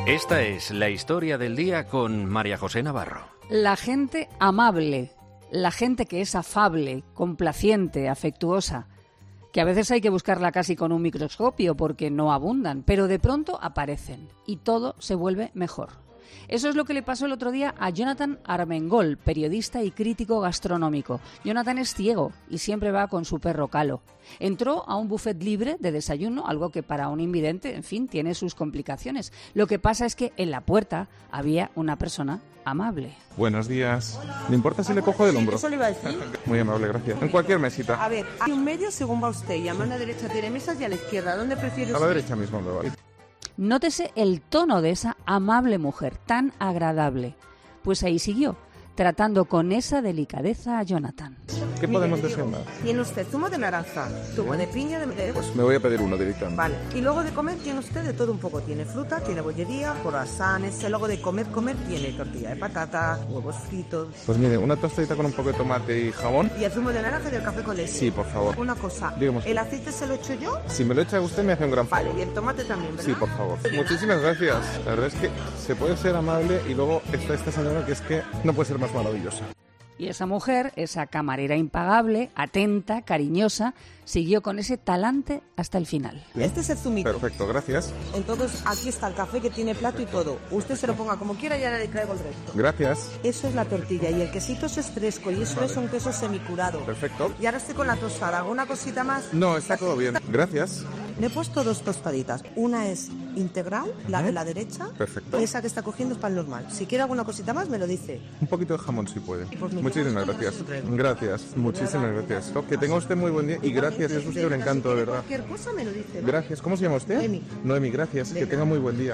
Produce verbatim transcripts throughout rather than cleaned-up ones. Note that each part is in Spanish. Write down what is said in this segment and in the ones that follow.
Esta es la historia del día con María José Navarro. La gente amable, la gente que es afable, complaciente, afectuosa, que a veces hay que buscarla casi con un microscopio porque no abundan, pero de pronto aparecen y todo se vuelve mejor. Eso es lo que le pasó el otro día a Jonathan Armengol, periodista y crítico gastronómico. Jonathan es ciego y siempre va con su perro Calo. Entró a un buffet libre de desayuno, algo que para un invidente, en fin, tiene sus complicaciones. Lo que pasa es que en la puerta había una persona amable. Buenos días. ¿Le importa si le cojo del hombro? Eso le iba a decir. Muy amable, gracias. En cualquier mesita. A ver, hay un medio según va usted y a mano derecha tiene mesas y a la izquierda. ¿Dónde prefiere usted? A la derecha mismo me vale. Nótese el tono de esa amable mujer, tan agradable. Pues ahí siguió, tratando con esa delicadeza a Jonathan. ¿Qué podemos desayunar? Tiene usted zumo de naranja, zumo de piña, de... de... Pues me voy a pedir uno directamente. Vale. Y luego de comer tiene usted de todo un poco. Tiene fruta, tiene bollería, croissants. Luego de comer, comer tiene tortilla de patata, huevos fritos. Pues mire, una tostadita con un poco de tomate y jamón. ¿Y el zumo de naranja y el café con leche? Sí, por favor. Una cosa, Dígame. ¿el aceite se lo echo yo? Si me lo echa usted me hace un gran favor. Vale, y el tomate también, ¿verdad? Sí, por favor. Muchísimas gracias. La verdad es que se puede ser amable y luego está esta señora que es que no puede ser más maravillosa. Y esa mujer, esa camarera impagable, atenta, cariñosa, siguió con ese talante hasta el final. Este es el zumito. Perfecto, gracias. Entonces aquí está el café que tiene plato y todo. Usted se lo ponga como quiera y ahora le traigo el resto. Gracias. Eso es la tortilla y el quesito es fresco y eso Vale. es un queso semicurado. Perfecto. Y ahora estoy con la tostada. ¿Hago una cosita más? No, está todo bien. Gracias. Le he puesto dos tostaditas. Una es integral, la de la derecha. Perfecto. Esa que está cogiendo es pan normal. Si quiere alguna cosita más, me lo dice. Un poquito de jamón si puede. Pues mira, Muchísimas pues, gracias. lo traigo. Gracias, muchísimas gracias. Que tenga usted muy buen día y gracias, es usted un encanto, de verdad. Cualquier cosa me lo dice. ¿vale? Gracias. ¿Cómo se llama usted? Noemi. Noemi, gracias. Que tenga muy buen día.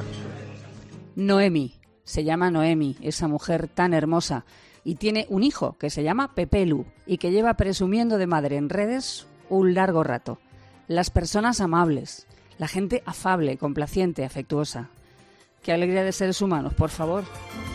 Noemi, se llama Noemi, esa mujer tan hermosa, y tiene un hijo que se llama Pepelu y que lleva presumiendo de madre en redes un largo rato. Las personas amables, la gente afable, complaciente, afectuosa. Qué alegría de seres humanos, por favor.